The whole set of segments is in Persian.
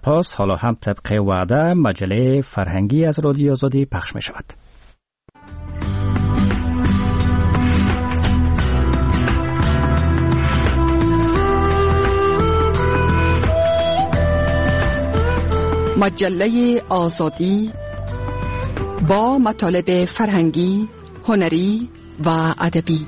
سپاس. حالا هم طبق وعده مجله فرهنگی از رادیو آزادی پخش می شود. مجله آزادی با مطالب فرهنگی، هنری و ادبی.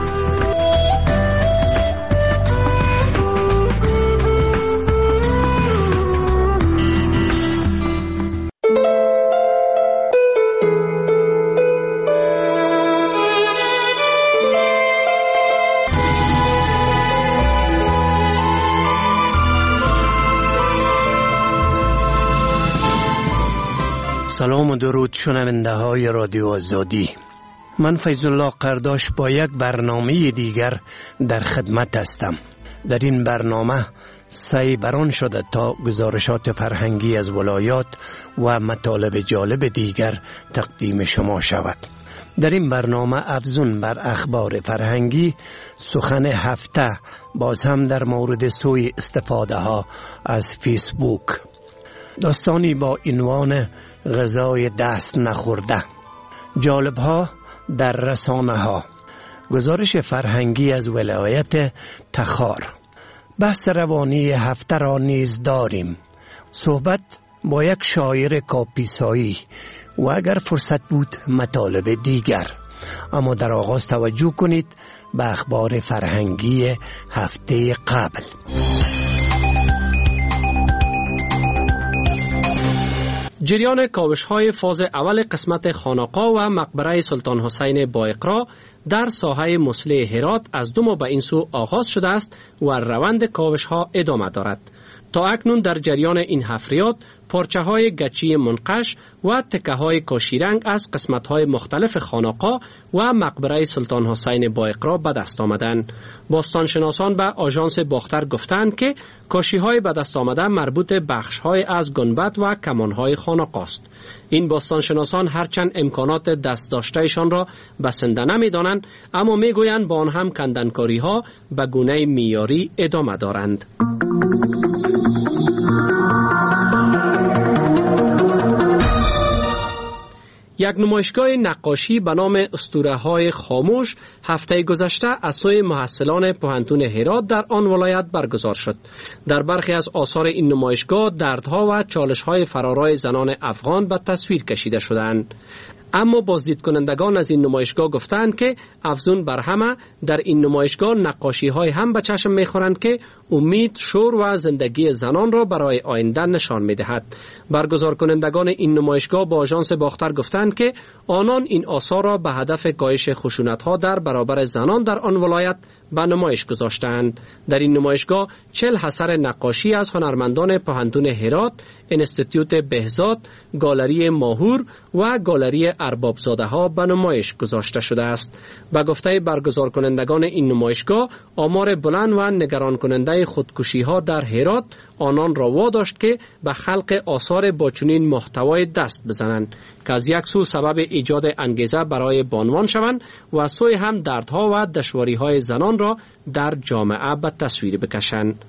سلام و درود شنونده های رادیو آزادی. من فیض الله قرداش با یک برنامه دیگر در خدمت هستم. در این برنامه سعی بران شده تا گزارشات فرهنگی از ولایات و مطالب جالب دیگر تقدیم شما شود. در این برنامه افزون بر اخبار فرهنگی، سخن هفته باز هم در مورد سوء استفاده ها از فیسبوک، داستانی با عنوان غذای دست نخورده، جالب ها در رسانه ها، گزارش فرهنگی از ولایت تخار، بحث روانی هفته را نیز داریم، صحبت با یک شاعر کاپیسایی و اگر فرصت بود مطالب دیگر. اما در آغاز توجه کنید به اخبار فرهنگی هفته قبل. جریان کاوش‌های فاز اول قسمت خانقاه و مقبره سلطان حسین بایقرا در ساحه مسلح هرات از 2 ماه به این سو آغاز شده است و روند کاوش‌ها ادامه دارد. تا اکنون در جریان این حفریات پارچه‌های گچی منقش و تکه‌های کاشیرنگ از قسمت‌های مختلف خانقاه و مقبره سلطان حسین بایقرا به دست آمدند. باستانشناسان به آژانس باختر گفتند که کاشی‌های به دست آمده مربوط بخش‌های از گنبد و کمان‌های خانقاه است. این باستانشناسان هرچند امکانات دست داشتهشان را بسنده نمی‌دانند، اما می‌گویند با آن هم کندنکاری‌ها به گونه معیاری ادامه دارند. یک نمایشگاه نقاشی به نام اسطوره‌های خاموش هفته گذشته از سوی محصلان پوهنتون هرات در آن ولایت برگزار شد. در برخی از آثار این نمایشگاه دردها و چالش‌های فرارای زنان افغان به تصویر کشیده شدند. اما بازدید کنندگان از این نمایشگاه گفتند که افزون بر همه در این نمایشگاه نقاشی های هم به چشم می‌خورند که امید، شور و زندگی زنان را برای آینده نشان می‌دهد. برگزار کنندگان این نمایشگاه با آژانس باختر گفتند که آنان این آثار را به هدف کاهش خشونت‌ها در برابر زنان در آن ولایت به نمایش گذاشتند. در این نمایشگاه 40 اثر نقاشی از هنرمندان پوهنتون هرات، انستیتوت بهزاد، گالری ماهور و گالری اربابزاده ها به نمایش گذاشته شده است. به گفته برگزار کنندگان این نمایشگاه، آمار بلند و نگران کننده خودکشی ها در هرات آنان را واداشت که به خلق آثار با چنین محتوای دست بزنند که از یک سو سبب ایجاد انگیزه برای بانوان شوند و از سوی هم دردها و دشواری‌های زنان را در جامعه به تصویر بکشند.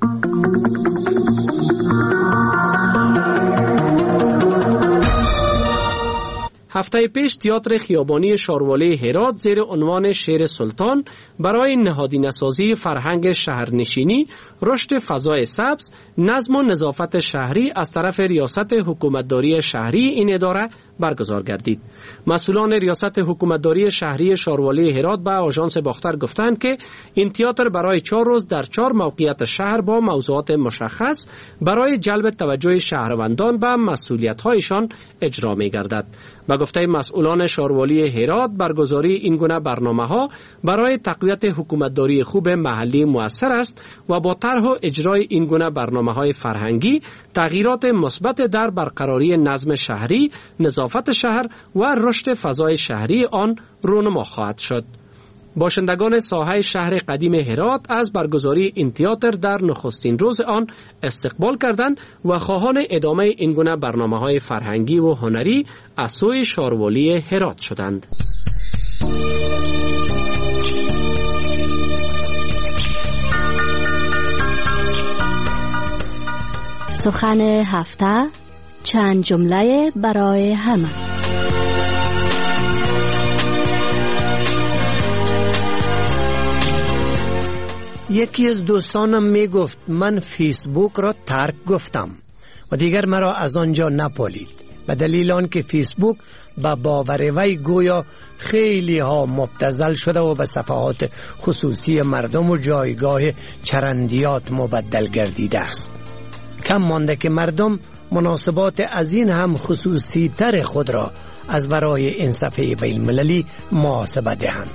هفته پیش تئاتر خیابانی شاروالی هرات زیر عنوان شعر سلطان برای نهادینه‌سازی فرهنگ شهرنشینی، رشد فضای سبز، نظم و نظافت شهری از طرف ریاست حکومتداری شهری این اداره برگزار گردید. مسئولان ریاست حکومتداری شهری شاروالی هرات به آژانس باختر گفتند که این تئاتر برای 4 روز در 4 موقعیت شهر با موضوعات مشخص برای جلب توجه شهروندان به مسئولیت‌هایشان اجرا می‌گردد. با گفته مسئولان شاروالی هرات، برگزاری این گونه برنامه‌ها برای تقویت حکومتداری خوب محلی مؤثر است و با طرح و اجرای این گونه برنامه‌های فرهنگی تغییرات مثبت در برقراری نظم شهری، نظافت شهر و رشد فضای شهری آن رونما خواهد شد. باشندگان ساحه شهر قدیم هرات از برگزاری این تئاتر در نخستین روز آن استقبال کردند و خواهان ادامه این گونه برنامه‌های فرهنگی و هنری از سوی شاروالی هرات شدند. سخن هفته، چند جمله برای همه. یکی از دوستانم می گفت من فیسبوک را ترک گفتم و دیگر مرا از آنجا نپالید، به دلیل آن که فیسبوک با باور وی گویا خیلی ها مبتذل شده و به صفحات خصوصی مردم و جایگاه چرندیات مبدل گردیده است. کم مانده که مردم مناسبات از این هم خصوصی تر خود را از برای این صفحه بین المللی محاسبه دهند.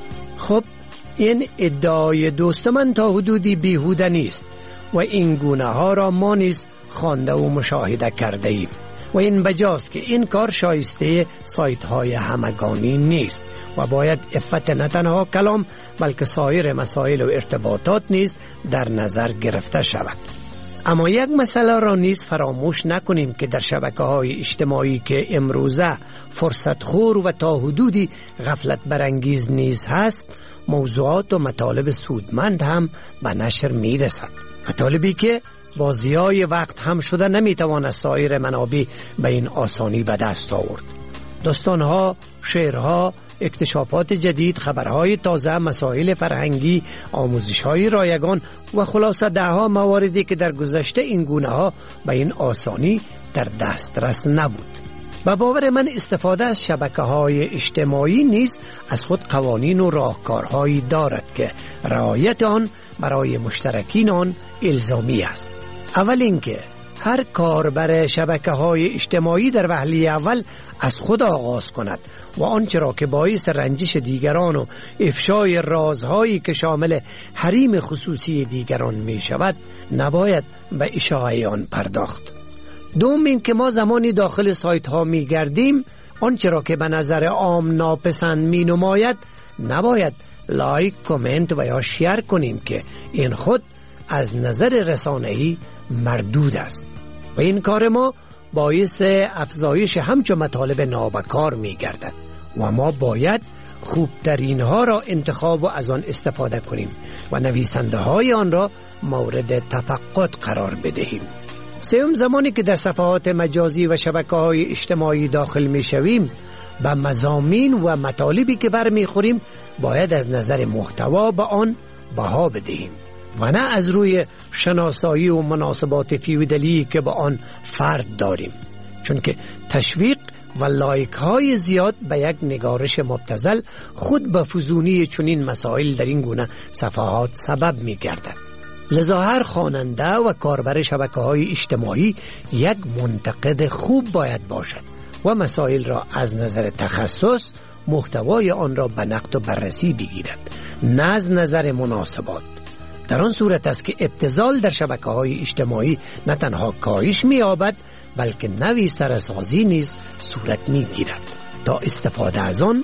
خب این ادعای دوست من تا حدودی بیهوده نیست و این گونه ها را ما نیز خوانده و مشاهده کرده ایم و این بجاست که این کار شایسته سایت های همگانی نیست و باید عفت نه تنها کلام بلکه سایر مسائل و ارتباطات نیز در نظر گرفته شود. اما یک مسئله را نیز فراموش نکنیم که در شبکه‌های اجتماعی که امروزه فرصت خور و تا حدودی غفلت برانگیز نیز هست، موضوعات و مطالب سودمند هم به نشر میرسد. مطالبی که با ضیاع وقت هم شده نمیتوان از سایر منابع به این آسانی به دست آورد. داستانها، شعرها، اکتشافات جدید، خبرهای تازه، مسائل فرهنگی، آموزش‌های رایگان و خلاصه ده‌ها مواردی که در گذشته این گونه‌ها به این آسانی در دسترس نبود. به باور من استفاده از شبکه‌های اجتماعی نیز از خود قوانین و راهکارهایی دارد که رعایت آن برای مشترکین آن الزامی است. اول اینکه هر کاربر شبکه‌های اجتماعی در وهله اول از خود آغاز کند و آنچه را که باعث رنجش دیگران و افشای رازهایی که شامل حریم خصوصی دیگران می شود نباید به اشاعه آن پرداخت. دوم این که ما زمانی داخل سایت ها می گردیم آنچه را که به نظر عام ناپسند می نماید نباید لایک، کامنت و یا شیر کنیم که این خود از نظر رسانه‌ای مردود است و این کار ما باعث افزایش همچون مطالب نابکار می گردد و ما باید خوبترین ها را انتخاب و از آن استفاده کنیم و نویسنده های آن را مورد تفقد قرار بدهیم. سوم، زمانی که در صفحات مجازی و شبکه‌های اجتماعی داخل می شویم به مضامین و مطالبی که برمی خوریم باید از نظر محتوا به آن بها بدهیم و نه از روی شناسایی و مناسبات فیودالی که با آن فرد داریم، چون که تشویق و لایک های زیاد به یک نگارش مبتذل خود به فزونی چنین مسائل در این گونه صفحات سبب می گردد. لذا هر خواننده و کاربر شبکه‌های اجتماعی یک منتقد خوب باید باشد و مسائل را از نظر تخصص محتوای آن را به نقد و بررسی بگیرد، نه از نظر مناسبات. در آن صورت است که ابتذال در شبکه‌های اجتماعی نه تنها کاهش می‌یابد بلکه نوی سرسازی نیز صورت می‌گیرد تا استفاده از آن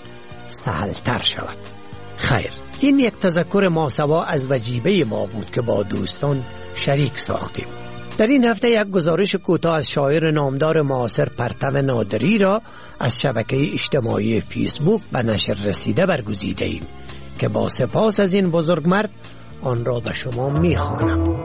سهل‌تر شود. خیر، این یک تذکر ماسوا از وجیبه ما بود که با دوستان شریک ساختیم. در این هفته یک گزارش کوتاه از شاعر نامدار معاصر پرتو نادری را از شبکه اجتماعی فیسبوک به نشر رسیده برگزیده ایم که با سپاس از این بزرگمرد آن را به شما می‌خوانم.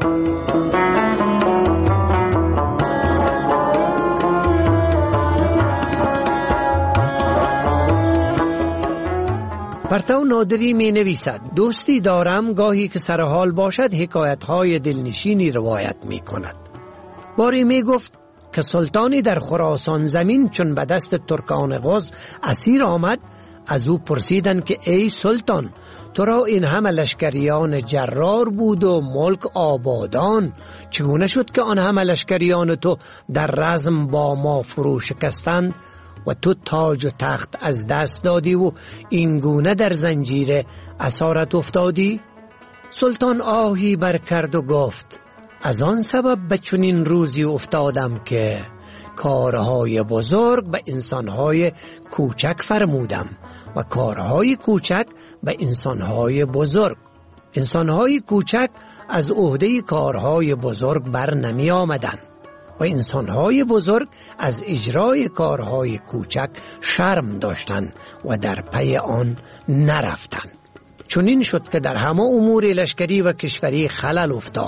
پرتو نادری می نویسد: دوستی دارم گاهی که سرحال باشد حکایت‌های دلنشینی روایت می کند. باری می گفت که سلطانی در خراسان زمین چون به دست ترکان غز اسیر آمد، از او پرسیدند که ای سلطان، تو را این همه لشکریان جرار بود و ملک آبادان، چگونه شد که آن همه لشکریان تو در رزم با ما فرو شکستند و تو تاج و تخت از دست دادی و این گونه در زنجیر اسارت افتادی؟ سلطان آهی برکرد و گفت: از آن سبب به چنین روزی افتادم که کارهای بزرگ به انسانهای کوچک فرمودم و کارهای کوچک به انسانهای بزرگ. انسانهای کوچک از عهده کارهای بزرگ بر نمی آمدند و انسانهای بزرگ از اجرای کارهای کوچک شرم داشتند و در پی آن نرفتند. چنین شد که در همه امور لشکری و کشوری خلل افتاد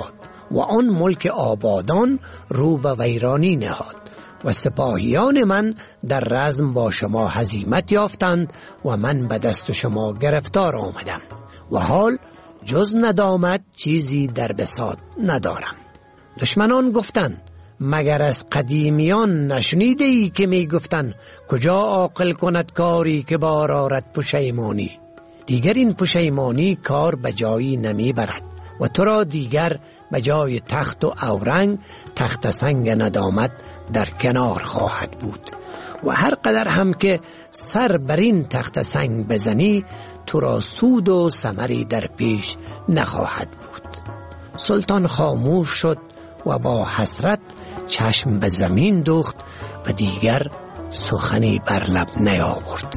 و آن ملک آبادان رو به ویرانی نهاد و سپاهیان من در رزم با شما هزیمت یافتند و من به دست شما گرفتار آمدم و حال جز ندامت چیزی در بساط ندارم. دشمنان گفتند مگر از قدیمیان نشنیده ای که می گفتند کجا عاقل کند کاری که بار آرد پشیمانی؟ دیگر این پشیمانی کار به جایی نمی برد و تو را دیگر به جای تخت و اورنگ تخت سنگ ندامت در کنار خواهد بود و هر قدر هم که سر بر این تخت سنگ بزنی تو را سود و ثمری در پیش نخواهد بود. سلطان خاموش شد و با حسرت چشم به زمین دوخت و دیگر سخنی بر لب نیاورد.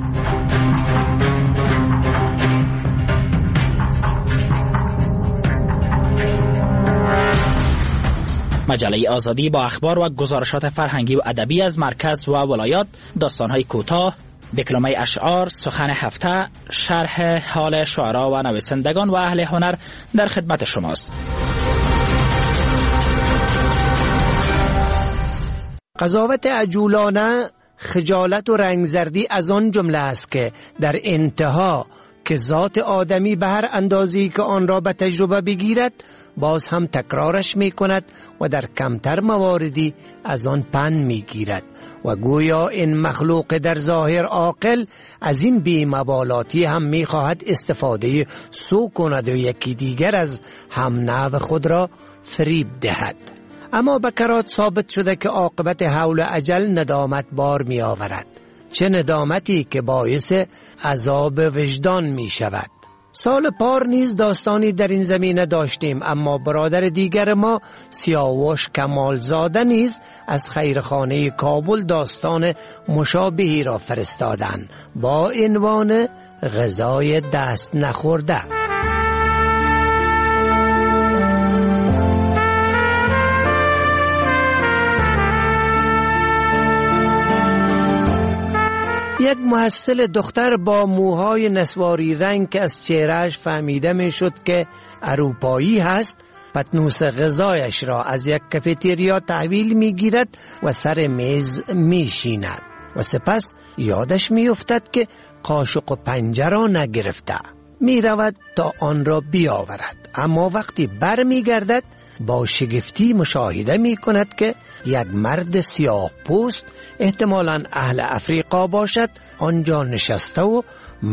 مجله آزادی با اخبار و گزارشات فرهنگی و ادبی از مرکز و ولایات، داستان‌های کوتاه، دکلمه اشعار، سخن هفته، شرح حال شعرا و نویسندگان و اهل هنر در خدمت شماست. قضاوت عجولانه، خجالت و رنگزردی از آن جمله است که در انتها که ذات آدمی به هر اندازه‌ای که آن را به تجربه بگیرد باز هم تکرارش می کند و در کمتر مواردی از آن پند می گیرد و گویا این مخلوق در ظاهر عاقل از این بی‌مبالاتی هم می خواهد استفاده سو کند و یکی دیگر از هم نوع خود را فریب دهد. اما به کرات ثابت شده که عاقبت حول و اجل ندامت بار می آورد، چه ندامتی که باعث عذاب وجدان می شود. سال پار نیز داستانی در این زمینه داشتیم، اما برادر دیگر ما سیاوش کمالزاده نیز از خیرخانه کابل داستان مشابهی را فرستادند با عنوان غذای دست نخورده. یک محصل دختر با موهای نسواری رنگ که از چهرهش فهمیده می شد که اروپایی هست، پتنوس غذایش را از یک کافیتریا تحویل می گیرد و سر میز می شیند و سپس یادش می افتد که قاشق و پنجه را نگرفته. می رود تا آن را بیاورد، اما وقتی بر می گردد با شگفتی مشاهده می کند که یک مرد سیاه پوست، احتمالاً اهل افریقا باشد، آنجا نشسته و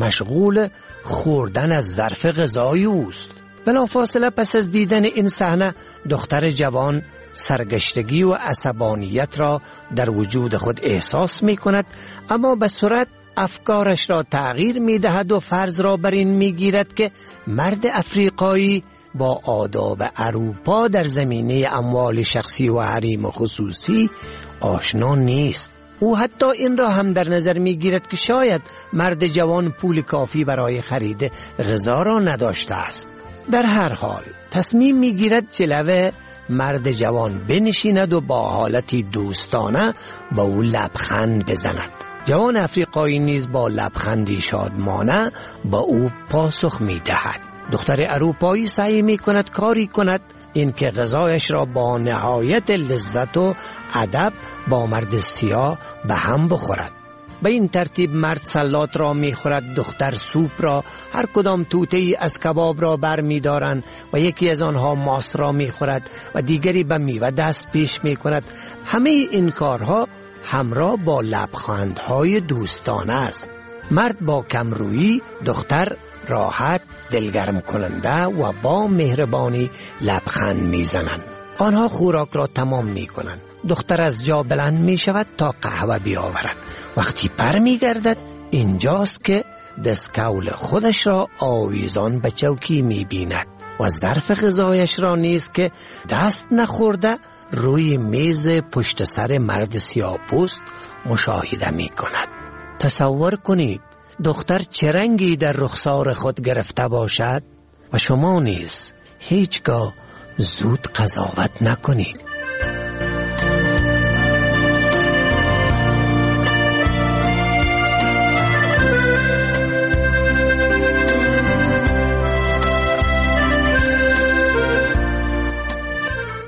مشغول خوردن از ظرف غذای اوست. بلافاصله پس از دیدن این صحنه دختر جوان سرگشتگی و عصبانیت را در وجود خود احساس می کند، اما به سرعت افکارش را تغییر می دهد و فرض را بر این می گیرد که مرد افریقایی با آداب اروپا در زمینه اموال شخصی و حریم خصوصی آشنا نیست. او حتی این را هم در نظر می گیرد که شاید مرد جوان پول کافی برای خرید غذا را نداشته است. در هر حال تصمیم می گیرد جلوه مرد جوان بنشیند و با حالتی دوستانه با او لبخند بزند. جوان افریقایی نیز با لبخندی شادمانه با او پاسخ می دهد. دختر اروپایی سعی می کند کاری کند این که غذایش را با نهایت لذت و ادب با مرد سیاه به هم بخورد. به این ترتیب مرد سلات را می خورد، دختر سوپ را، هر کدام توته‌ای از کباب را بر می دارند و یکی از آنها ماست را می خورد و دیگری به میوه دست پیش می کند. همه این کارها همراه با لبخندهای دوستانه است. مرد با کمرویی، دختر راحت، دلگرم کننده و با مهربانی لبخند می زنند. آنها خوراک را تمام می کنند. دختر از جا بلند می شود تا قهوه بیاورد. وقتی بر می گردد اینجاست که دستکول خودش را آویزان به چوکی می بیند و ظرف غذایش را نیز که دست نخورده روی میز پشت سر مرد سیاه‌پوست مشاهده می کند. تصور کنید دختر چه رنگی در رخسار خود گرفته باشد و شما نیز هیچگاه زود قضاوت نکنید.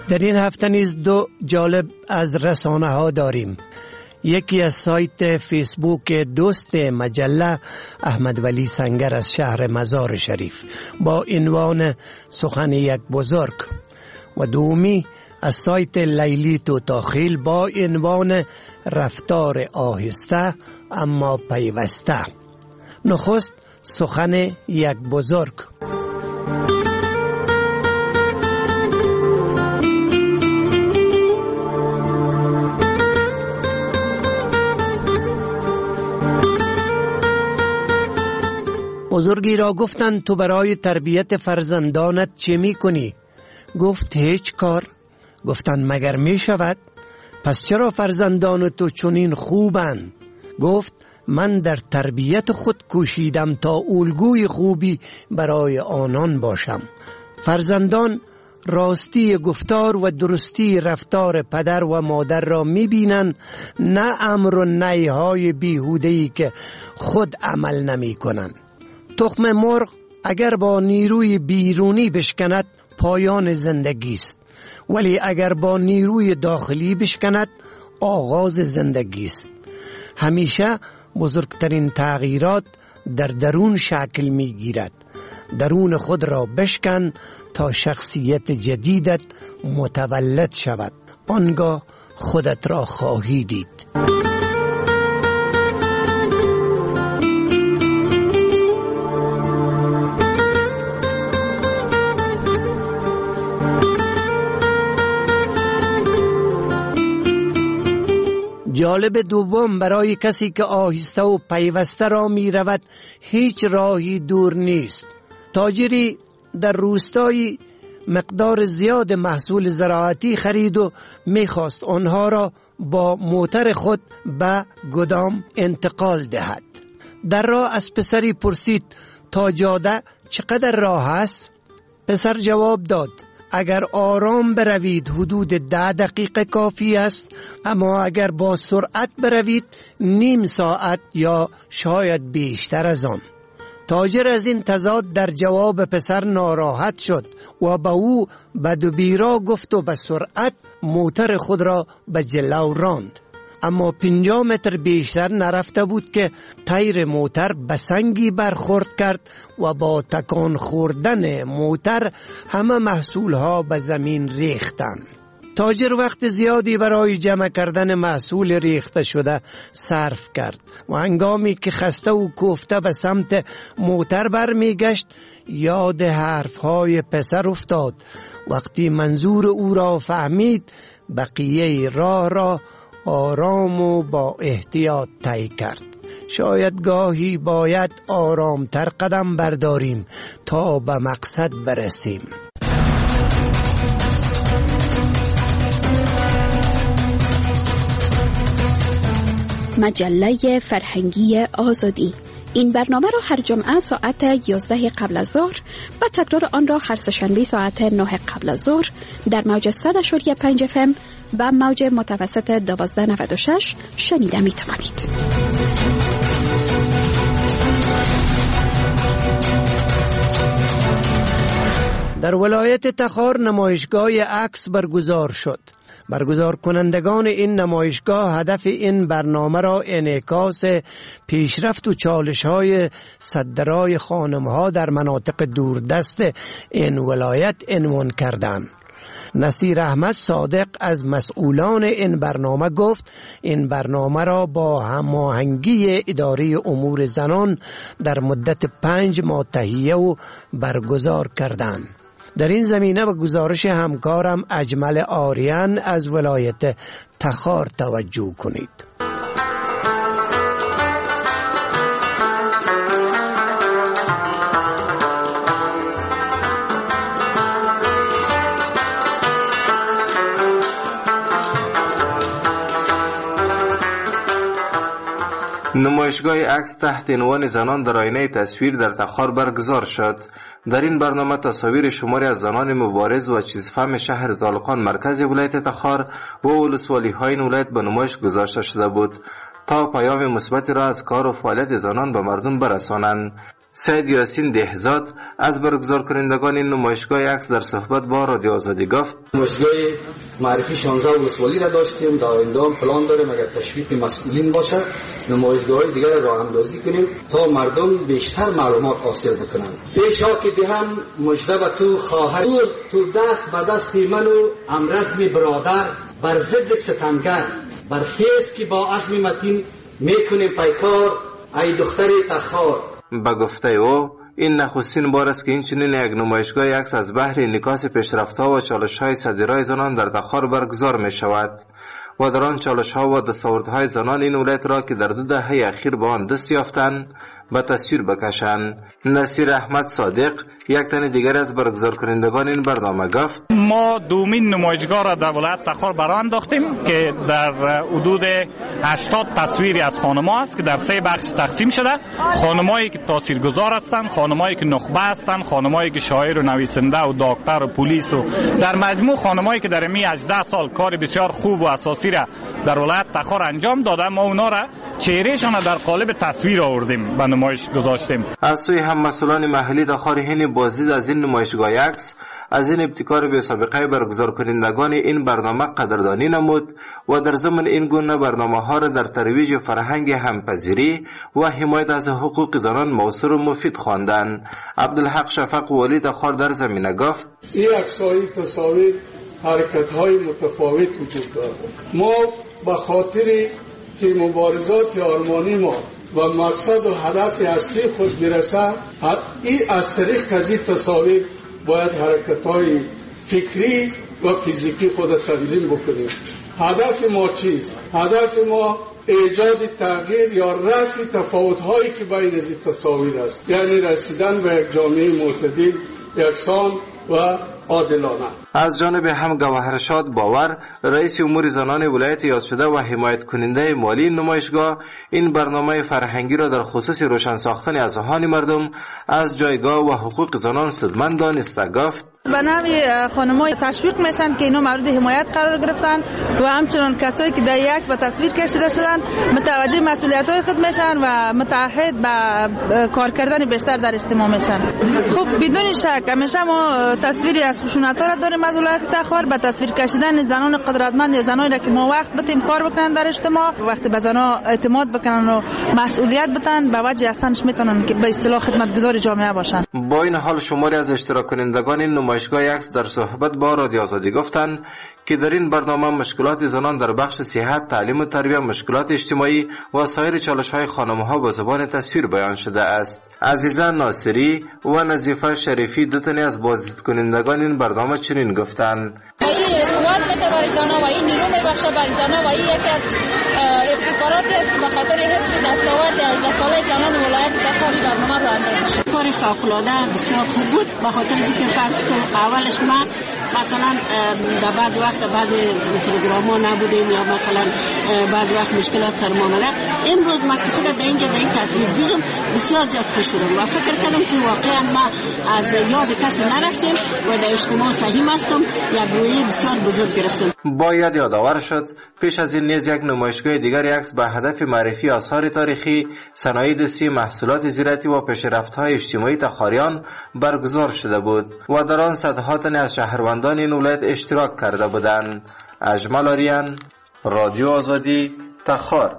در این هفته نیز دو جالب از رسانه ها داریم. یکی از سایت فیسبوک دوست مجله احمد ولی سنگر از شهر مزار شریف با عنوان سخن یک بزرگ، و دومی از سایت لیلی توتاخیل با عنوان رفتار آهسته اما پیوسته. نخست سخن یک بزرگ. بزرگی را گفتند تو برای تربیت فرزندانت چه می کنی؟ گفت هیچ کار. گفتند مگر می شود؟ پس چرا فرزندان تو چنین خوبند؟ گفت من در تربیت خود کوشیدم تا الگوی خوبی برای آنان باشم. فرزندان راستی گفتار و درستی رفتار پدر و مادر را می بینند، نه امر و نهی‌های بیهوده‌ای که خود عمل نمی کنند. تخم مرغ اگر با نیروی بیرونی بشکند پایان زندگی است، ولی اگر با نیروی داخلی بشکند آغاز زندگی است. همیشه بزرگترین تغییرات در درون شکل می گیرد. درون خود را بشکن تا شخصیت جدیدت متولد شود. آنگاه خودت را خواهی دید. جالب دوم برای کسی که آهسته و پیوسته را می رود هیچ راهی دور نیست. تاجری در روستایی مقدار زیاد محصول زراعتی خرید و می خواست آنها را با موتر خود به گدام انتقال دهد. در راه از پسری پرسید تا جاده چقدر راه است؟ پسر جواب داد اگر آرام بروید حدود 10 دقیقه کافی است، اما اگر با سرعت بروید نیم ساعت یا شاید بیشتر از آن. تاجر از این تضاد در جواب پسر ناراحت شد و به او بد و بیرا گفت و به سرعت موتر خود را به جلو راند. اما 50 متر بیشتر نرفته بود که تیر موتر به سنگی برخورد کرد و با تکان خوردن موتر همه محصولها به زمین ریختند. تاجر وقت زیادی برای جمع کردن محصول ریخته شده صرف کرد و هنگامی که خسته و کوفته به سمت موتر برمیگشت یاد حرفهای پسر افتاد. وقتی منظور او را فهمید بقیه راه را آرام و با احتیاط طی کرد. شاید گاهی باید آرامتر قدم برداریم تا به مقصد برسیم. مجله فرهنگی آزادی. این برنامه را هر جمعه ساعت 11 قبل از ظهر و تکرار آن را هر سه‌شنبه ساعت 9 قبل از ظهر در موج 100.5 FM و موج متوسط 1296 شنیده می توانید. در ولایت تخار نمایشگاه عکس برگزار شد. برگزار کنندگان این نمایشگاه هدف این برنامه را انعکاس پیشرفت و چالش‌های صدرای خانم‌ها در مناطق دوردست این ولایت عنوان کردند. نصیر احمد صادق از مسئولان این برنامه گفت این برنامه را با هماهنگی اداره امور زنان در مدت 5 ماه تهیه و برگزار کردند. در این زمینه به گزارش همکارم اجمل آریان از ولایت تخار توجه کنید. نمایشگاه عکس تحت عنوان زنان در آینه تصویر در تخار برگزار شد. در این برنامه تصاویر شماری از زنان مبارز و چیزفهم شهر زالقان مرکز ولایت تخار و ولسوالی های این ولایت به نمایش گذاشته شده بود تا پیام مثبتی را از کار و فعالیت زنان به مردم برسانند. سید یاسین دهزاد از برگزار کنندگان این نمایشگاه عکس در صحبت با رادیو آزادی گفت: نمایشگاه معرفی 16 ولسوالی را داشتیم، در آینده هم پلان داریم اگر تشویق مسئولین باشه نمایشگاه‌های دیگر راه اندازی کنیم تا مردم بیشتر معلومات حاصل بکنن. پیشا که دهم مژده به تو خواهر، تو دست به دست من و امرزم برادر، بر ضد ستمگر برخیز که با عزم متین میکنیم پیکار، ای دختر تخار. با گفته او این نخستین بار است که این چنین یک نمایشگاه عکس از بحر انعکاس پیشرفت‌ها و چالش‌های صدیرای زنان در تخار برگزار می شود و در آن چالش‌ها و دستاوردهای زنان این ولایت را که در 2 دهه اخیر به آن دست یافتند به تصویر بکشند. نصیر احمد صادق یک تن دیگر از برگزار کنندگان این برنامه گفت: ما دومین نمایشگاه را در ولایت تخار برآ انداختیم که در حدود 80 تصویری از خانم‌ها است که در 3 بخش تقسیم شده. خانمایی که تاثیرگذار هستند، خانمایی که نخبه هستند، خانمایی که شاعر و نویسنده و دکتر و پلیس و در مجموع خانمایی که در می 18 سال کار بسیار خوب و اساسی را در ولایت تخار انجام داده. ما اونا را چهرهشان در قالب تصویر آوردیم به نمایش گذاشتیم. از سوی هم مسئولان محلی تخار هین بازدید از این نمایشگاه عکس از این ابتکار بی سابقه برگزار کنندگان این برنامه قدردانی نمود و در ضمن این گونه برنامه‌ها را در ترویج فرهنگ همپذیری و حمایت از حقوق زنان موثر و مفید خواندند. عبدالحق شفق والی تخار در زمینه گفت: این عکس‌های تصاویر حرکت‌های متفاوت وجود دارد. ما به خاطر که مبارزات آرمانی ما و مقصد و هدف اصلی خود برسه، این از طریق از این تصاویر باید حرکت‌های فکری و فیزیکی خود تنظیم بکنیم. هدف ما چیست؟ هدف ما ایجاد تغییر یا رفع تفاوت‌هایی که بین از تصاویر است، یعنی رسیدن به یک جامعه معتدل، یکسان و عادلانه. از جانب هم گوهرشاد باور رئیس امور زنان ولایت یاد شده و حمایت کننده مالی نمایشگاه این برنامه فرهنگی را در خصوص روشن ساختن اذهان مردم از جایگاه و حقوق زنان صدمند دانسته گفت: به نوعی خانم‌ها تشویق میشن که اینا مورد حمایت قرار گرفتن و همچنان کسایی که در عکس به تصویر کشیده شدن متوجه مسئولیت‌های خود میشن و متعهد به کار کردن بیشتر در اجتماع میشن. خب بدون شک همیشه ما تصویری از خشونت‌ها را داریم از ولایت تخار. به تصویر کشیدن زنان قدرتمند یا زنانی که ما وقت بتیم کار بکنن در اجتماع، وقتی به زنان اعتماد بکنن و مسئولیت بتن، به وجه هستنش میتونن که به اصطلاح خدمتگزار جامعه باشن. با این حال شماری از اشتراک کنندگان این نمایشگاه عکس در صحبت با رادیو آزادی گفتند که در این برنامه مشکلات زنان در بخش صحت، تعلیم و تربیت، مشکلات اجتماعی و سایر چالش‌های خانم‌ها با زبان تصویر بیان شده است. عزیزه ناصری و نظیفه شریفی دو تن از بازدید کنندگان این برنامه چنین گفتند: این ارتباط میده برای زنان و این نیرو میبخشه برای زنان و این یکی از ابتکاراتی است که به خاطر حفظ دستاورد 18 ساله زنان ولایت تخار برنامه را انداخته شد. کار فوق‌العاده بسیار خوب بود به خاطر اینکه فرض کن اولش ما مثلا در بعض وقت بعضی پروگرام‌ها نبودیم یا مثلا بعض وقت مشکلات سر معامله. امروز ما که خود در اینجا در این تصویر دیدم بسیار زیاد خوش شدم و فکر کردم که واقعا ما از یاد کسی نرفتیم و در اجتماع صحیح هستم، یک رویه بسیار بزرگ گرفتیم. باید یادآور شد پیش از این نیز یک نمایشگاه دیگر عکس به هدف معرفی آثار تاریخی، صنایع دستی، محصولات زراعتی و پیشرفت‌های اجتماعی تخاریان برگزار شده بود و در آن صدها تن از شهروندان این ولایت اشتراک کرده بودند. اجمل آریان، رادیو آزادی، تخار.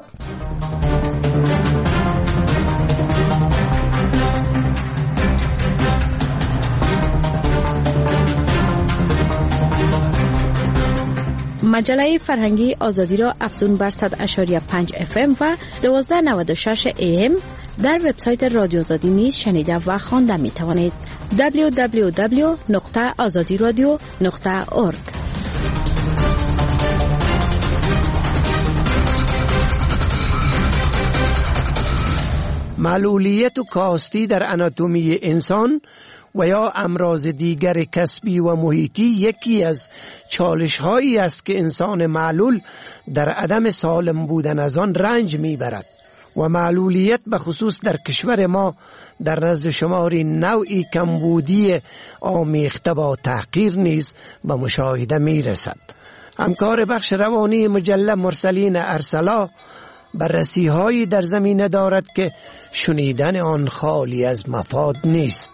مجله فرهنگی آزادی را افزون بر 100.5 FM و 1296 AM در وبسایت رادیو آزادی نیز شنیده و خوانده می توانید. www.azadiradio.org. معلولیت و کاستی در آناتومی انسان و یا امراض دیگر کسبی و محیطی یکی از چالش‌هایی است که انسان معلول در عدم سالم بودن از آن رنج می‌برد و معلولیت به خصوص در کشور ما در نزد شماری نوعی کمبودی آمیخته با تحقیر نیز به مشاهده می‌رسد. همکار بخش روانی مجله مرسلین ارسلا بررسی‌هایی در زمینه دارد که شنیدن آن خالی از مفاد نیست.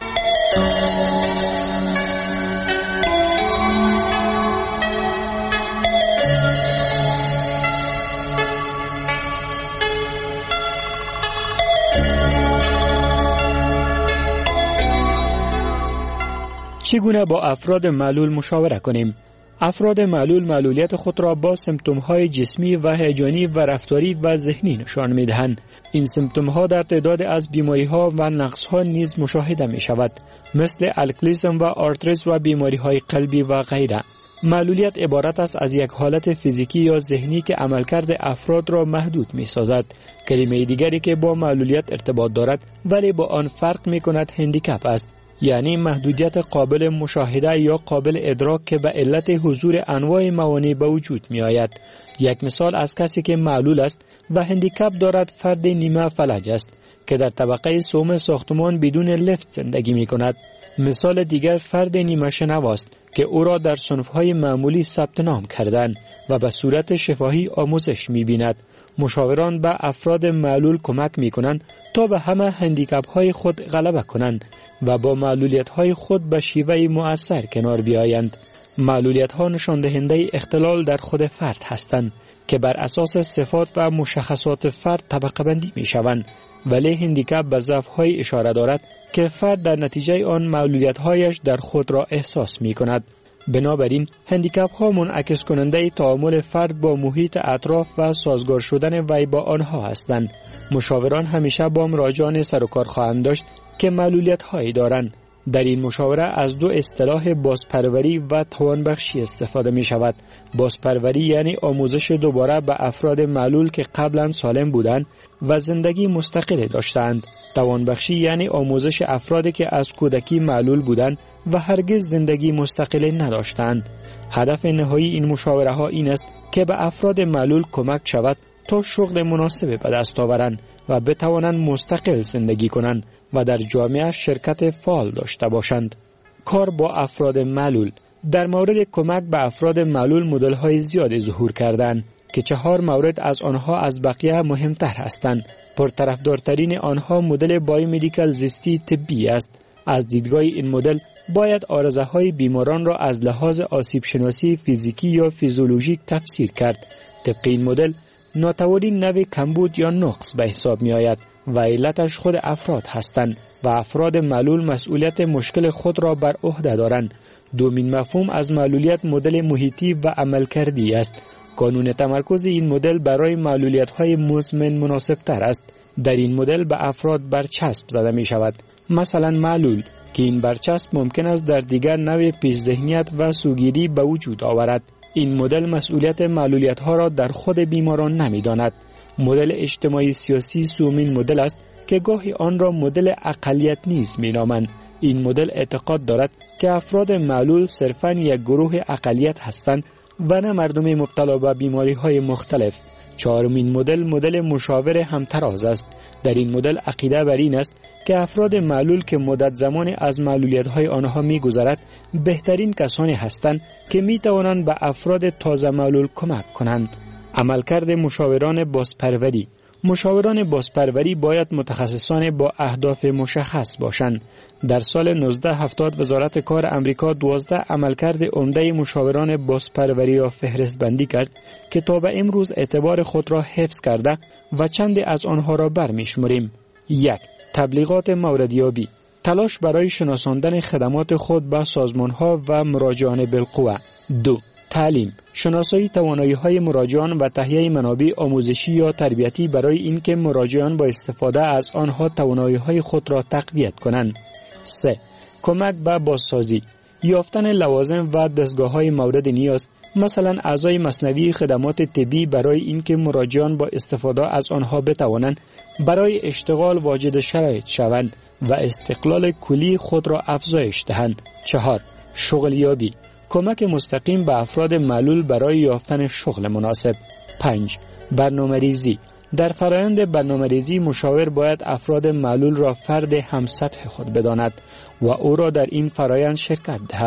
چگونه با افراد معلول مشاوره کنیم؟ افراد معلول معلولیت خود را با سمپتوم‌های جسمی و هیجانی و رفتاری و ذهنی نشان می‌دهند. این سمپتوم‌ها در تعداد از بیماری‌ها و نقص‌ها نیز مشاهده می‌شود، مثل الکلیسم و آرتریز و بیماری‌های قلبی و غیره. معلولیت عبارت است از یک حالت فیزیکی یا ذهنی که عملکرد افراد را محدود می‌سازد. کلمه دیگری که با معلولیت ارتباط دارد ولی با آن فرق می‌کند هندیکپ است، یعنی محدودیت قابل مشاهده یا قابل ادراک که به علت حضور انواع موانع به وجود می آید. یک مثال از کسی که معلول است و هندیکپ دارد فرد نیمه فلج است که در طبقه سوم ساختمان بدون لفت زندگی می کند. مثال دیگر فرد نیمه شنوا است که او را در صنف‌های معمولی ثبت نام کردند و به صورت شفاهی آموزش می بیند. مشاوران به افراد معلول کمک می کنند تا به همه هندیکپ‌های خود غلبه کنند و با معلولیت‌های خود به شیوه مؤثر کنار بیایند. معلولیت‌ها نشان دهنده اختلال در خود فرد هستند که بر اساس صفات و مشخصات فرد طبقه بندی می‌شوند، ولی هندیکپ به ضعف‌های اشاره دارد که فرد در نتیجه آن معلولیت‌هایش در خود را احساس می‌کند. بنابراین هندیکپ‌ها منعکس کننده تعامل فرد با محیط اطراف و سازگار شدن وی با آنها هستند. مشاوران همیشه با مراجعان سر و کار خواهند داشت که معلولیت‌هایی دارند. در این مشاوره از دو اصطلاح بازپروری و توانبخشی استفاده می شود. بازپروری یعنی آموزش دوباره به افراد معلول که قبلا سالم بودند و زندگی مستقل داشتند. توانبخشی یعنی آموزش افرادی که از کودکی معلول بودند و هرگز زندگی مستقل نداشتند. هدف نهایی این مشاوره ها این است که به افراد معلول کمک شود تا شغل مناسب به دست آورند و بتوانند مستقل زندگی کنند و در جامعه شرکت فعال داشته باشند. کار با افراد معلول. در مورد کمک به افراد معلول مدل‌های زیادی ظهور کردند که 4 مورد از آنها از بقیه مهمتر هستند. پرطرفدارترین آنها مدل بایومدیکال زیستی طبی است. از دیدگاه این مدل باید عارضه‌های بیماران را از لحاظ آسیب شناسی فیزیکی یا فیزیولوژیک تفسیر کرد. طبق این مدل ناتوانی نوع کمبود یا نقص به حساب می آید و علتش خود افراد هستند و افراد معلول مسئولیت مشکل خود را بر عهده دارند. دومین مفهوم از معلولیت مدل محیطی و عملکردی است. قانون تمرکز این مدل برای معلولیت‌های مزمن مناسب تر است. در این مدل به افراد برچسب زده می شود. مثلا معلول که این برچسب ممکن است در دیگر نوع پیش ذهنیت و سوگیری به وجود آورد. این مدل مسئولیت معلولیت‌ها را در خود بیماران نمی‌داند. مدل اجتماعی سیاسی سومین مدل است که گاهی آن را مدل اقلیت نیز می‌نامند. این مدل اعتقاد دارد که افراد معلول صرفاً یک گروه اقلیت هستند و نه مردم مبتلا به بیماری‌های مختلف. چهارمین مدل مدل مشاور همتراز است. در این مدل عقیده بر این است که افراد معلول که مدت زمان از معلولیت‌های آنها می‌گذرد بهترین کسانی هستند که می‌توانند به افراد تازه معلول کمک کنند. عملکرد مشاوران بازپروری. مشاوران بازپروری باید متخصصان با اهداف مشخص باشند. در سال 1970 وزارت کار امریکا 12 عملکرد عمده مشاوران بازپروری را فهرست بندی کرد که تا به امروز اعتبار خود را حفظ کرده و چند از آنها را برمی‌شماریم. 1. تبلیغات موردیابی. تلاش برای شناساندن خدمات خود به سازمان‌ها و مراجعان بالقوه. 2. تعلیم، شناسایی توانایی‌های مراجعان و تهیه منابع آموزشی یا تربیتی برای اینکه مراجعان با استفاده از آنها توانایی‌های خود را تقویت کنند. 3. کمک به بازسازی، یافتن لوازم و دستگاه‌های مورد نیاز، مثلا اعضای مصنوی خدمات طبی برای اینکه مراجعان با استفاده از آنها بتوانند برای اشتغال واجد شرایط شوند و استقلال کلی خود را افزایش دهند. 4. شغلیابی، کمک مستقیم به افراد معلول برای یافتن شغل مناسب. 5. برنامه‌ریزی. در فرآیند برنامه‌ریزی مشاور باید افراد معلول را فرد همسطح خود بداند و او را در این فرآیند شرکت دهد.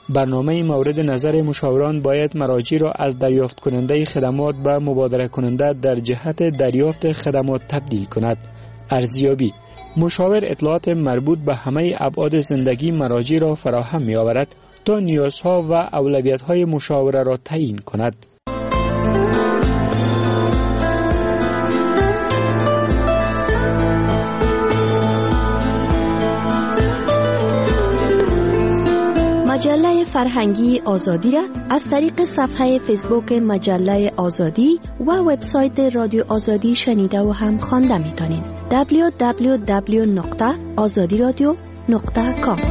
برنامه مورد نظر مشاوران باید مراجع را از دریافت کننده خدمات به مبادره کننده در جهت دریافت خدمات تبدیل کند. ارزیابی: مشاور اطلاعات مربوط به همه ابعاد زندگی مراجع را فراهم می آورد تا نیازها و اولویت‌های مشاوره را تعیین کند. مجله فرهنگی آزادی را از طریق صفحه فیسبوک مجله آزادی و وبسایت رادیو آزادی شنیده و هم خوانده می‌تونید. www.azadiradio.com.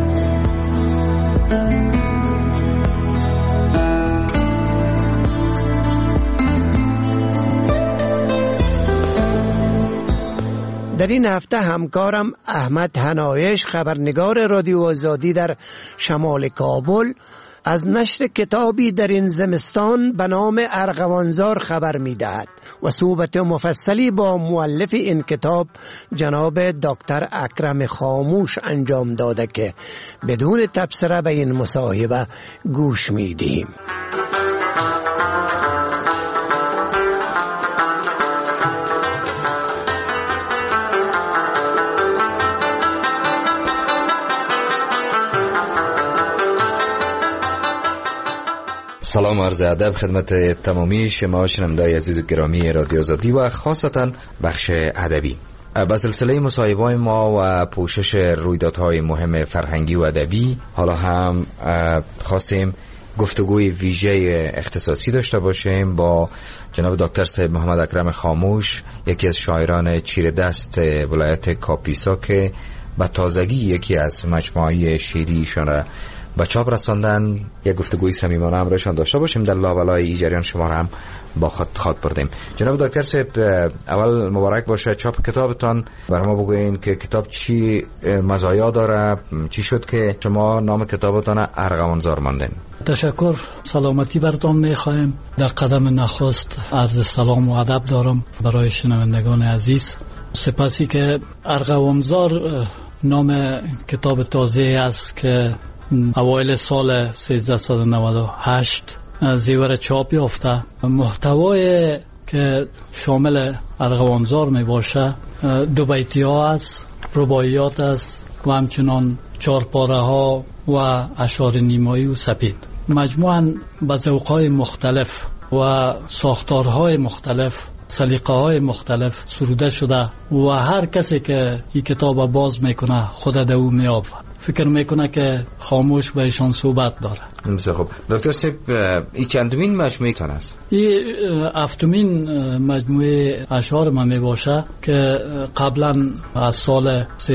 در این هفته همکارم احمد حنایش، خبرنگار رادیو آزادی در شمال کابل، از نشر کتابی در این زمستان به نام ارغوانزار خبر می دهد و صحبت مفصلی با مؤلف این کتاب جناب دکتر اکرم خاموش انجام داده که بدون تبصره به این مصاحبه گوش می دهیم. سلام عرض ادب خدمت تمامی شما شنوندگان عزیز و گرامی رادیو آزادی و خاصتا بخش ادبی. با سلسله مصاحبه‌های ما و پوشش رویدادهای مهم فرهنگی و ادبی حالا هم خواستیم گفتگوی ویژه اختصاصی داشته باشیم با جناب دکتر صاحب محمد اکرم خاموش، یکی از شاعران چیره دست ولایت کاپیسا که به تازگی یکی از مجموعه شعری ایشان را با چاپ رساندن. یک گفتگوی صمیمانه همراهشان داشته باشیم. در لابلای این جریان شما را هم با خود بردیم. جناب دکتر صاحب، اول مبارک باشه چاپ کتابتان. برای ما بگوین که کتاب چی مزایا داره، چی شد که شما نام کتابتان ارغوانزار ماندین؟ تشکر، سلامتی برتان میخوایم. در قدم نخست عرض سلام و ادب دارم برای شنوندگان عزیز. سپاسی که ارغوانزار نام کتاب تازه است که اوایل سال 1398 زیور چاپ یافته. محتوای که شامل ارغوانزار می باشه دو بیتی ها است، رباعیات است و همچنان چارپاره ها و اشعار نیمایی و سپید. مجموعاً به ذوق‌های مختلف و ساختارهای مختلف، سلیقه‌های مختلف سروده شده و هر کسی که این کتاب باز میکنه خود در او می‌یابد. فکر میکنه که خاموش به ایشان صحبت داره. بسیار خوب. دکتر صاحب، این چندمین مجموعه تان است؟ این هفتمین مجموعه اشعار ما می باشه که قبلا از سال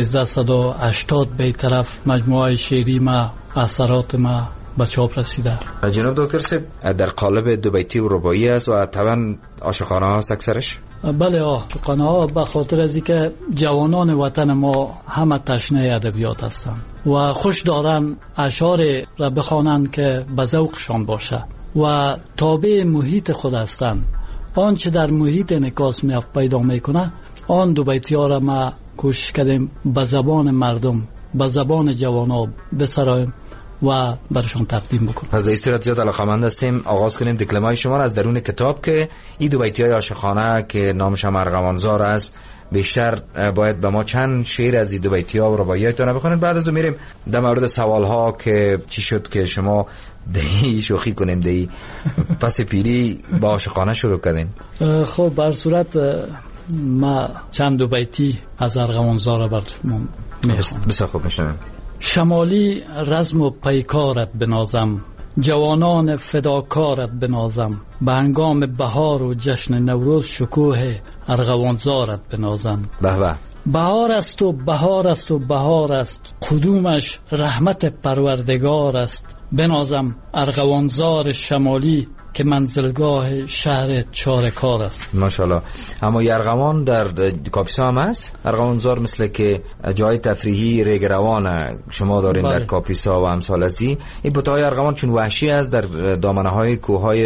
1380 به طرف مجموعه شعری ما، اثرات ما به چاپ رسیده. جناب دکتر صاحب، در قالب دو بیتی و رباعی است و طبعا عاشقانه هاست اکثرش؟ بله، عاشقانه ها به خاطر از اینکه جوانان وطن ما همه تشنه ادبیات هستند و خوش دارن اشعار را بخوانند که به ذوقشان باشه و تابع محیط خود هستند. آنچه در محیط انعکاس پیدا میکنه، آن دو بیتی ها را ما کوشش کردیم به زبان مردم، به زبان جوانان بسرایم و برشان تقدیم بکنم. از در صورت زیاد علاقه‌مند هستیم آغاز کنیم دکلمه‌های شما را از درون کتاب که این دو بیتی‌های عاشقانه که نامش هم ارغوانزار است. بیشتر باید به ما چند شعر از این دو بیتی‌ها و رباعیاتتون بخونید، بعد از اون میریم در مورد سوال‌ها که چی شد که شما دهی شوخی کنیم دهی پس پیری با عاشقانه شروع کردیم. خب بر صورت ما چند دو بیتی از ارغوانزار را براتون میخونم. بسیار خوب میشنم. شمالی رزم و پیکارت بنازم، جوانان فداکارت بنازم، به هنگام بهار و جشن نوروز شکوه ارغوانزارت بنازم. به به. بهار است و بهار است و بهار است، قدومش رحمت پروردگار است. بنازم ارغوانزار شمالی که منزلگاه شهر چارکار است. ماشاءالله. اما ارغوان در کاپیسا هم هست؟ ارغوانزار مثل که جای تفریحی ریگ روان شما دارین در کاپیسا و امثال ازی. این بوته‌های ارغوان چون وحشی است در دامنه‌های کوههای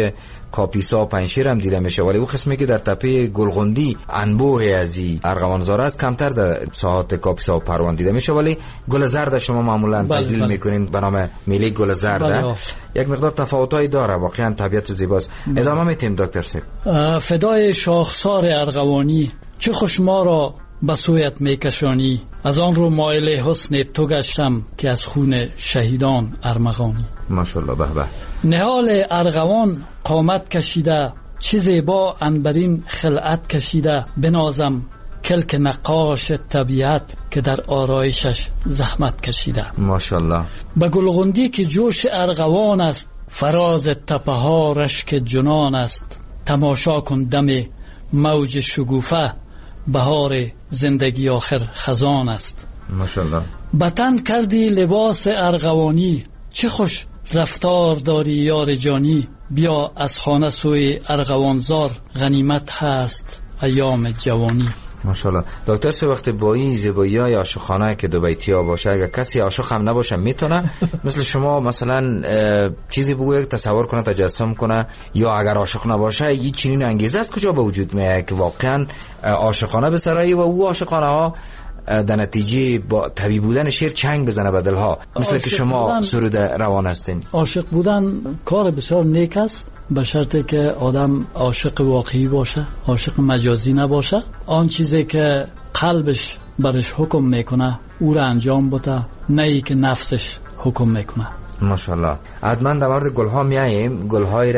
کاپیسا و پنشیر هم دیده میشه، ولی اون قسمی که در تپه گلغندی انبوه از ارغوانزار است کمتر در ساحات کاپیسا و پروان دیده میشه. ولی گل زرد شما معمولا تبدیل میکنین به نام میله گل زرد. یک مقدار تفاوتایی داره، واقعا طبیعت زیباست. ادامه میتیم دکتر سیب. فدای شاخسار ارغوانی، چه خوش ما را به سویت میکشانی، از آن رو مایل حسن تو گشتم که از خون شهیدان ارمغانی. ماشاءالله. به به. نهال ارغوان قامت کشیده، چه زیبا عنبرین خلعت کشیده، بنازم کلک نقاش طبیعت که در آرایشش زحمت کشیده. ماشاءالله. به گلغندی که جوش ارغوان است، فراز تپه ها رشک جنان است، تماشا کن دم موج شگوفه، بهار زندگی آخر خزان است. ماشاءالله. بطن کردی لباس ارغوانی، چه خوش رفتار داری یار جانی، بیا از خانه سوی ارغوانزار، غنیمت هست ایام جوانی. ماشاءالله. دکتر سه وقت با این زیبایی های عاشقانه که دو بیتی ها باشه، اگر کسی عاشق هم نباشه میتونه مثل شما مثلا چیزی بگوید تصور کنه تجسم کنه، یا اگر عاشق نباشه این چنین انگیزه است کجا به وجود میاد که واقعا عاشقانه به سرایی و او عاشقانه ها در نتیجه با طبیعی بودن شعر چنگ بزنه به دلها، مثل که شما سرود روان هستین. عاشق بودن کار بسیار نیک است، به شرطی که آدم عاشق واقعی باشه، عاشق مجازی نباشه. آن چیزی که قلبش برش حکم میکنه او را انجام بده، نه ای که نفسش حکم میکنه. ماشاءالله. حتما در مورد گلها میاییم، گلهایی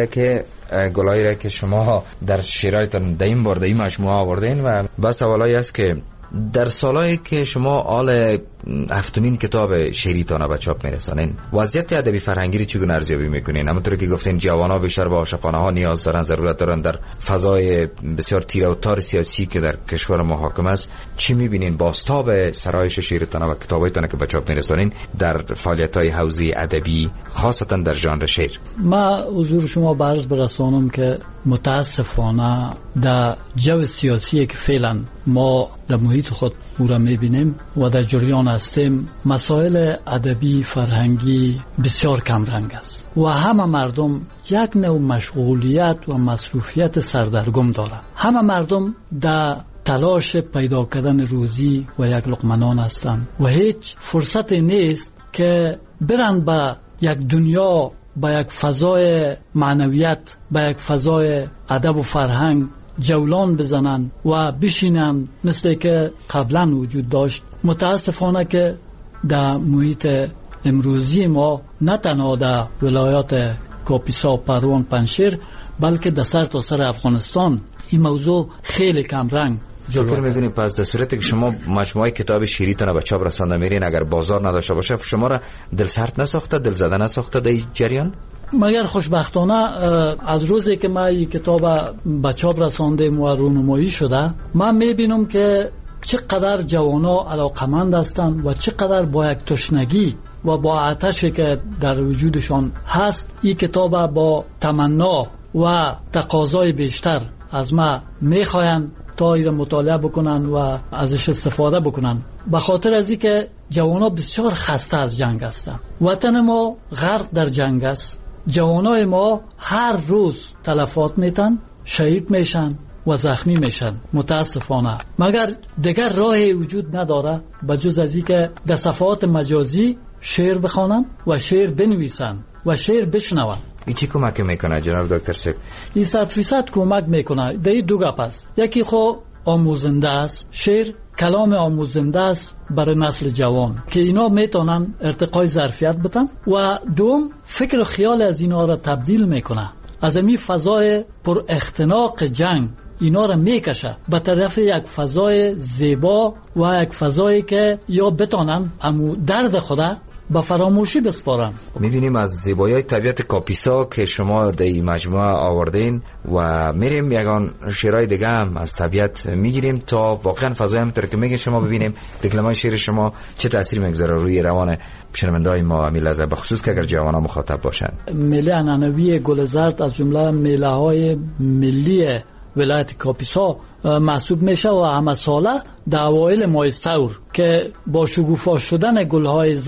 را که شما در شعرهایتان در این بار در این مجموعه آوردین. و بس سوالایی است که در سالایی که شما آل هفتمین کتاب شعریتان به چاپ میرسانین، وضعیت ادبی فرهنگی رو چگونه ارزیابی میکنین؟ همونطور که گفتین جوانان بیشتر به عاشقانه ها نیاز دارن، ضرورت دارن در فضای بسیار تیره و تار سیاسی که در کشور ما حاکم است. چی میبینین بازتاب سرایش شعریتان و کتابایتان که به چاپ میرسانین در فعالیت‌های حوزه ادبی، خاصتا در ژانر شعر؟ ما حضور شما به عرض برسانم که متاسفانه در جو سیاسی که فعلا ما در محیط خود او را میبینیم و در جریان هستیم، مسائل ادبی فرهنگی بسیار کم رنگ است و همه مردم یک نوع مشغولیت و مصروفیت سردرگم دارند. همه مردم در تلاش پیدا کردن روزی و یک لقمه نان هستند و هیچ فرصت نیست که برن به یک دنیا، به یک فضای معنویت، به یک فضای ادب و فرهنگ جولان بزنن و بشینن مثل که قبلا وجود داشت. متاسفانه که در محیط امروزی ما نه تنها در ولایات کاپیسا، پروان، پنشیر، بلکه در سر تا سر افغانستان این موضوع خیلی کم رنگ فکر می‌کنید پس در صورتی که شما مجموعه کتاب شعریتون به چاپ رسانده میرین، اگر بازار نداشته باشه شما را دل سرد نساخته، دل زده نساخته در جریان؟ مگر خوشبختانه از روزی که ما این کتاب به چاپ رساندیم و رونمایی شده، من میبینم که چقدر جوانا علاقمند هستند و چقدر با یک تشنگی و با آتشی که در وجودشان هست این کتاب با تمنا و تقاضای بیشتر از ما میخواین تا این مطالعه بکنن و ازش استفاده بکنن. به خاطر از این که جوانا بسیار خسته از جنگ هستند. وطن ما غرق در جنگ است. جوانای ما هر روز تلفات میتن، شهید میشن و زخمی میشن متاسفانه. مگر دیگر راهی وجود نداره بجز از این که در صفحات مجازی شعر بخوانن و شعر بنویسن و شعر بشنون. این چی کمک میکنه جناب دکتر سیب؟ این 100% کمک میکنه. در این دو گپ است. یکی خو آموزنده است، شعر کلام آموزنده است برای نسل جوان که اینا میتونن ارتقای ظرفیت بدن، و دوم فکر و خیال از اینا را تبدیل میکنه، از این فضای پر اختناق جنگ اینا را میکشه به طرف یک فضای زیبا و یک فضایی که یا بتونن امو درد خدا با فراموشی بسپارن. می‌بینیم از زیبایی طبیعت کاپیسا که شما در این مجموعه آوردین و میریم یگان شعرهای دیگه هم از طبیعت میگیریم تا واقعا فضای همونطور که میگین شما ببینیم دکلمای شعر شما چه تأثیر میگذاره روی روان شنونده‌های ما و میله‌ها، به خصوص که اگر جوانان مخاطب باشن. میله عنعنوی گل زرد از جمله میله‌های ملی ولایت کاپیسا محسوب میشه و همه ساله در اوایل ماه ثور که با شکوفا شدن گلهای زرد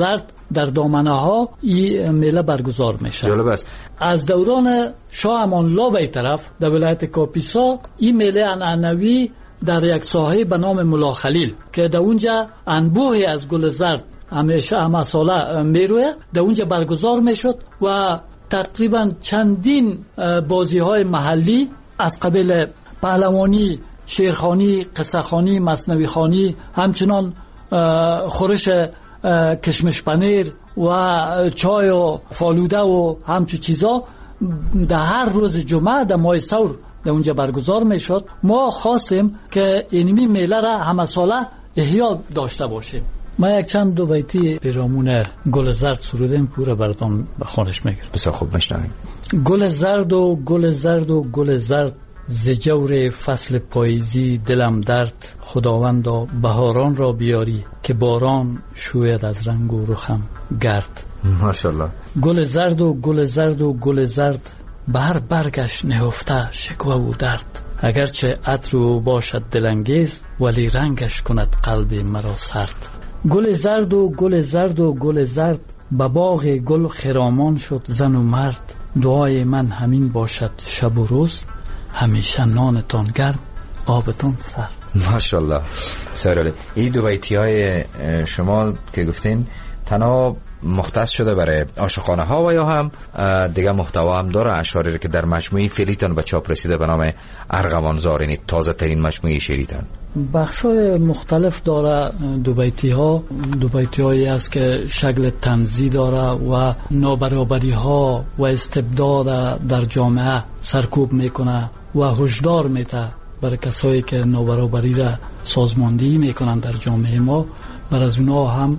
در دامنه ها این میله برگزار میشه. از دوران شاه امان‌الله به طرف در ولایت کاپیسا این میله عنعنوی در یک ساحه به نام ملا خلیل که در اونجا انبوهی از گل زرد همیشه همه ساله میروه، در اونجا برگزار میشد و تقریبا چندین بازی های محلی از قبیل پهلوانی، شیرخانی، قصه‌خانی، مثنوی خانی، همچنان خورش کشمش پنیر و چای و فالوده و همچو چیزا در هر روز جمعه در ماه ثور در اونجا برگزار میشد. ما خواستیم که اینمی میله را همه ساله احیا داشته باشیم. ما یک چند دو بیتی پیرامون گل زرد سرودیم که را براتون بخوانش میگیرم. بسیار خوب بشنویم. گل زرد و گل زرد و گل زرد، ز جور فصل پاییزی دلم درد. خداوندا بهاران را بیاری که باران شوید از رنگ و رخم گرد. ماشاءالله. گل زرد و گل زرد و گل زرد، بر برگش نهفته شکوه و درد. اگرچه عطر او باشد دلانگیز، ولی رنگش کند قلب مرا سرد. گل زرد و گل زرد و گل زرد، به باغ گل خرامان شد زن و مرد. دعای من همین باشد شب و روز، همیشه نانتان گرم آبتان سرد. ماشاءالله. سرعالی. این دو بیتی های شما که گفتین تنها مختص شده برای عاشقانه ها و یا هم دیگه محتوا هم داره اشعاری که در مجموعه فعلیتان به چاپ رسیده به نام ارغوانزار، یعنی تازه ترین مجموعه شعریتان؟ بخشای مختلف داره. دو بیتی هایی است که شکل طنزی داره و نابرابری ها و استبداد در جامعه سرکوب میکنه و هشدار میده برای کسایی که نابرابری را سازماندهی میکنن در جامعه ما. بر از اونها هم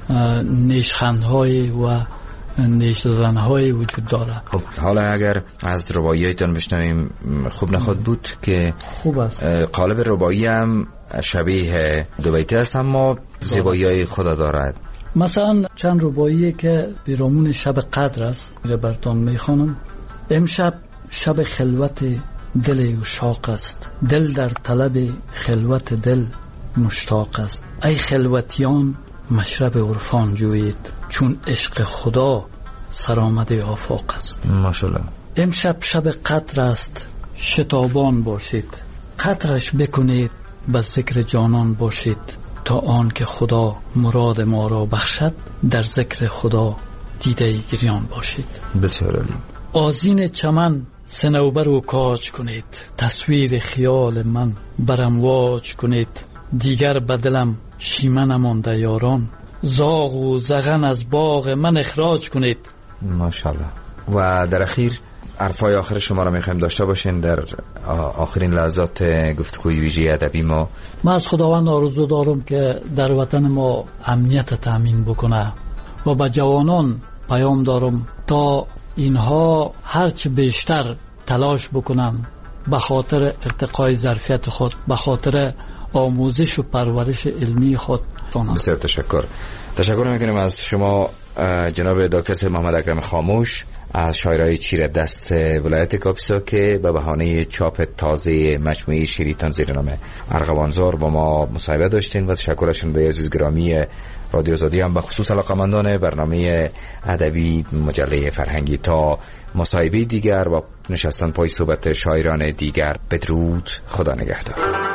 نیشخندهای و نیشزنهای وجود داره. خب حالا اگر از رباعیاتون بشنویم خوب نخواد بود که خوب است. قالب رباعی هم شبیه دو بیتی است اما زیبایی‌های خدا دارد. مثلا چند رباعی که پیرامون شب قدر است براتون میخوانم. امشب شب خلوت دل عشاق است، دل در طلب خلوت دل مشتاق است. ای خلوتیان مشرب عرفان جوید، چون عشق خدا سرآمده آفاق است. ماشاءالله. امشب شب قدر است، شتابان باشید، قدرش بکنید به ذکر جانان باشید، تا آن که خدا مراد ما را بخشد، در ذکر خدا دیده گریان باشید. بسیار عالی. آذین چمن صنوبر و کاج کنید، تصویر خیال من برامواج کنید، دیگر بدلم شیمه نمانده یاران، زاغ و زغن از باغ من اخراج کنید. ماشاءالله. و در اخیر حرفای آخر شما را میخوایم داشته باشین در آخرین لحظات گفتگوی ویژه ادبی ما. من از خداوند آرزو دارم که در وطن ما امنیت تامین بکنه و به جوانان پیام دارم تا اینها هرچه بیشتر تلاش بکنن به خاطر ارتقای ظرفیت خود، به خاطر آموزش و پرورش علمی خود. بسیار تشکر میکنیم از شما جناب دکتر محمد اکرم خاموش از شاعرای چیر دست ولایت کاپیسا که به بهانه چاپ تازه مجموعه شعریتان زیر نام ارغوانزار با ما مصاحبه داشتین و تشکر از شنوندگان عزیز گرامی رادیو آزادی هم به خصوص علاقه‌مندان برنامه ادبی مجله فرهنگی. تا مصاحبه دیگر و نشستن پای صحبت شاعران دیگر، بدرود، خدا نگهدار.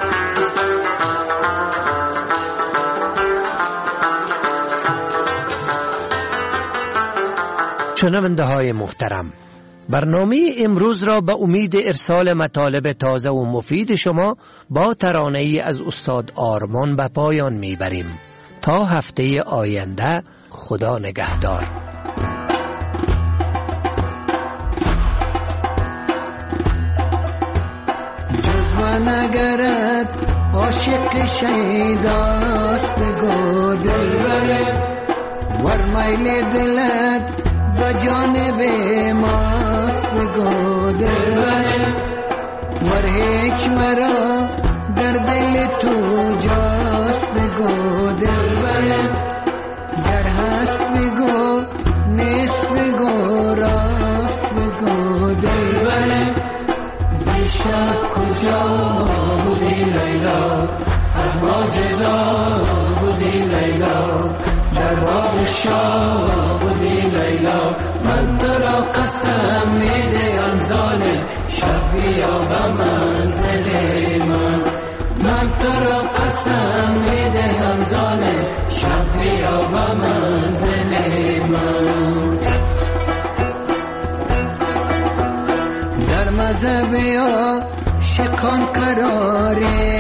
شنونده های محترم، برنامه امروز را به امید ارسال مطالب تازه و مفید شما با ترانه‌ای از استاد آرمان به پایان میبریم. تا هفته آینده، خدا نگهدار. جز نگرد عاشق شیداست بگو دلبر، ور میل دلت و جانب ماست بگو دلبر، ور هیچ مرا در دل تو جاست بگو دلبر، گر هست بگو نیست بگو راست بگو دلبر، دیشب کجا بودی لیلا، از ما جدا بودی لیلا، در باغ شاه بودی لیلا، من تو را قسم میدهم ظالم شب بیا به منزل من. من تو را قسم میدهم ظالم شب بیا به منزل من. در مذهب عاشقان قراره